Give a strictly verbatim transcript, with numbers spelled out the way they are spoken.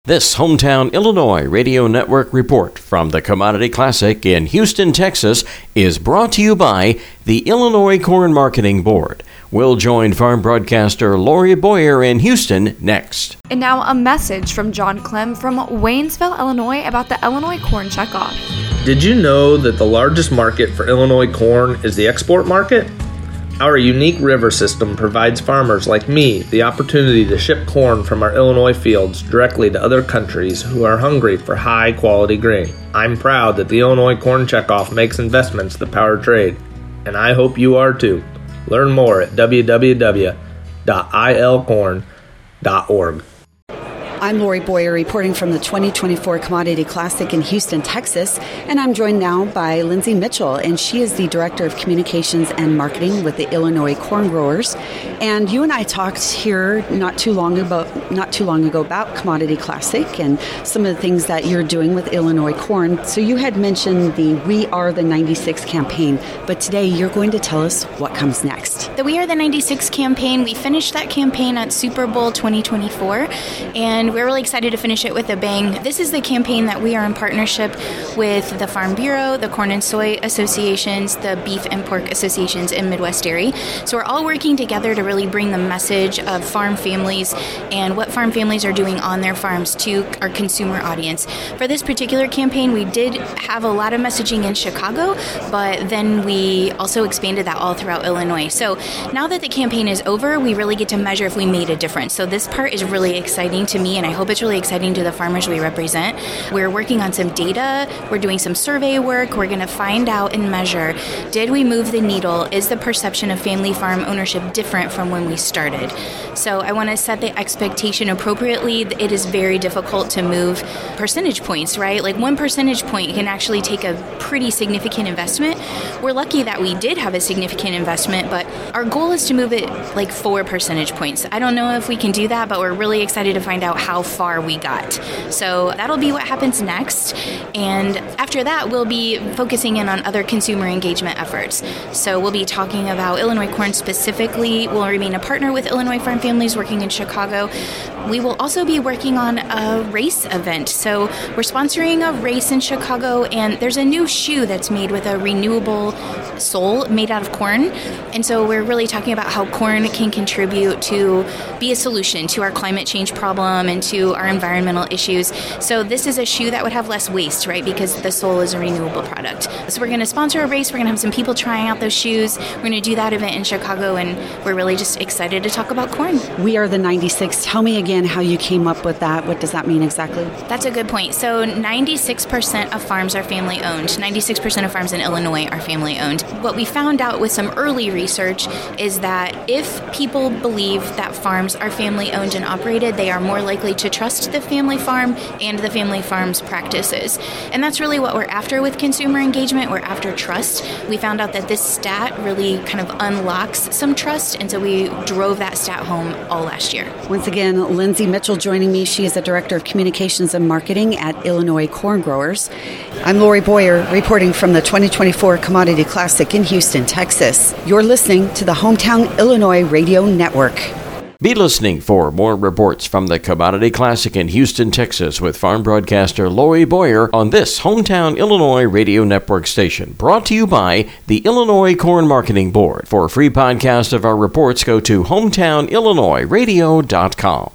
This Hometown Illinois Radio Network report from the Commodity Classic in Houston, Texas is brought to you by the Illinois Corn Marketing Board. We'll join farm broadcaster Lori Boyer in Houston next. And now a message from John Clem from Waynesville, Illinois about the Illinois Corn Checkoff. Did you know that the largest market for Illinois corn is the export market? Our unique river system provides farmers like me the opportunity to ship corn from our Illinois fields directly to other countries who are hungry for high-quality grain. I'm proud that the Illinois Corn Checkoff makes investments that power trade, and I hope you are too. Learn more at w w w dot i l corn dot org. I'm Lori Boyer reporting from the twenty twenty-four Commodity Classic in Houston, Texas, and I'm joined now by Lindsay Mitchell, and she is the Director of Communications and Marketing with the Illinois Corn Growers. And you and I talked here not too long ago, not too long ago about Commodity Classic and some of the things that you're doing with Illinois corn. So you had mentioned the We Are the ninety-six campaign, but today you're going to tell us what comes next. The We Are the ninety-six campaign, we finished that campaign at Super Bowl twenty twenty-four, and we're really excited to finish it with a bang. This is the campaign that we are in partnership with the Farm Bureau, the Corn and Soy Associations, the Beef and Pork Associations, and Midwest Dairy. So we're all working together to really bring the message of farm families and what farm families are doing on their farms to our consumer audience. For this particular campaign, we did have a lot of messaging in Chicago, but then we also expanded that all throughout Illinois. So now that the campaign is over, we really get to measure if we made a difference. So this part is really exciting to me, and I hope it's really exciting to the farmers we represent. We're working on some data, we're doing some survey work, we're going to find out and measure, did we move the needle? Is the perception of family farm ownership different from when we started? So I want to set the expectation appropriately. It is very difficult to move percentage points, right? Like one percentage point can actually take a pretty significant investment. We're lucky that we did have a significant investment, but our goal is to move it like four percentage points. I don't know if we can do that, but we're really excited to find out how far we got. So that'll be what happens next. And after that, we'll be focusing in on other consumer engagement efforts. So we'll be talking about Illinois corn specifically. We'll remain a partner with Illinois Farm Families working in Chicago. We will also be working on a race event. So we're sponsoring a race in Chicago, and there's a new shoe that's made with a renewable sole made out of corn. And so we're really talking about how corn can contribute to be a solution to our climate change problem and to our environmental issues. So this is a shoe that would have less waste, right? Because the sole is a renewable product. So we're going to sponsor a race. We're going to have some people trying out those shoes. We're going to do that event in Chicago, and we're really just excited to talk about corn. We Are the ninety-six. Tell me again how you came up with that. What does that mean exactly? That's a good point. So ninety-six percent of farms are family owned. ninety-six percent of farms in Illinois are family owned. What we found out with some early research is that if people believe that farms are family owned and operated, they are more likely to trust the family farm and the family farm's practices. And that's really what we're after with consumer engagement. We're after trust. We found out that this stat really kind of unlocks some trust, and so we drove that stat home all last year. Once again, Lindsay Mitchell joining me. She is the Director of Communications and Marketing at Illinois Corn Growers. I'm Lori Boyer reporting from the twenty twenty-four Commodity Classic in Houston, Texas. You're listening to the Hometown Illinois Radio Network. Be listening for more reports from the Commodity Classic in Houston, Texas with farm broadcaster Lori Boyer on this Hometown Illinois Radio Network station, brought to you by the Illinois Corn Marketing Board. For a free podcast of our reports, go to hometown illinois radio dot com.